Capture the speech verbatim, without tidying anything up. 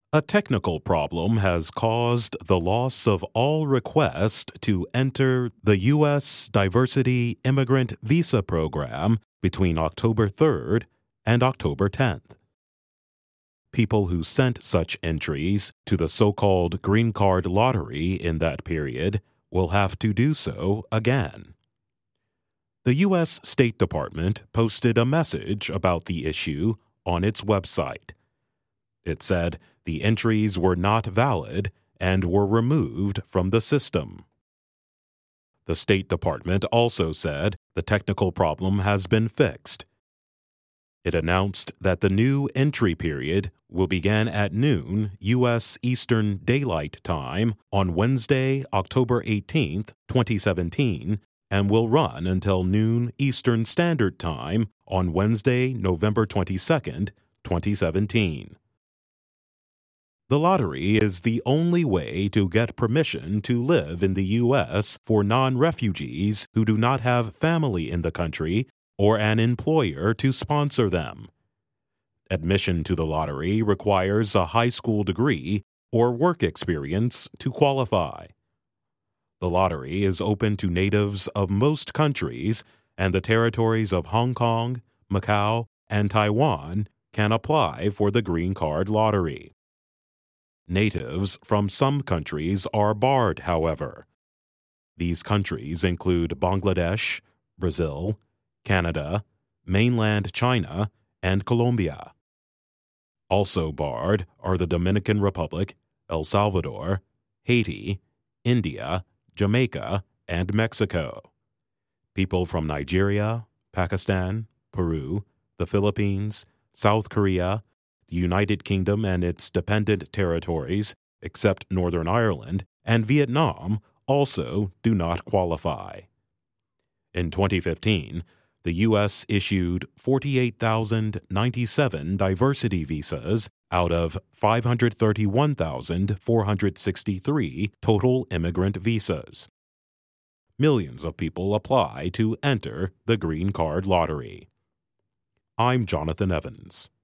A technical problem has caused the loss of all requests to enter the U S Diversity Immigrant Visa Program between October third and October tenth. People who sent such entries to the so-called Green Card Lottery in that period will have to do so again. The U S State Department posted a message about the issue on its website. It said the entries were not valid and were removed from the system. The State Department also said the technical problem has been fixed. It announced that the new entry period will begin at noon U S Eastern Daylight Time on Wednesday, October eighteenth, twenty seventeen, and will run until noon Eastern Standard Time on Wednesday, November twenty-second, twenty seventeen. The lottery is the only way to get permission to live in the U S for non-refugees who do not have family in the country or an employer to sponsor them. Admission to the lottery requires a high school degree or work experience to qualify. The lottery is open to natives of most countries, and the territories of Hong Kong, Macau, and Taiwan can apply for the Green Card Lottery. Natives from some countries are barred, however. These countries include Bangladesh, Brazil, Canada, mainland China, and Colombia. Also barred are the Dominican Republic, El Salvador, Haiti, India, Jamaica, and Mexico. People from Nigeria, Pakistan, Peru, the Philippines, South Korea, the United Kingdom and its dependent territories, except Northern Ireland, and Vietnam also do not qualify. In twenty fifteen, the U S issued forty-eight thousand ninety-seven diversity visas out of five hundred thirty-one thousand four hundred sixty-three total immigrant visas. Millions of people apply to enter the Green Card Lottery. I'm Jonathan Evans.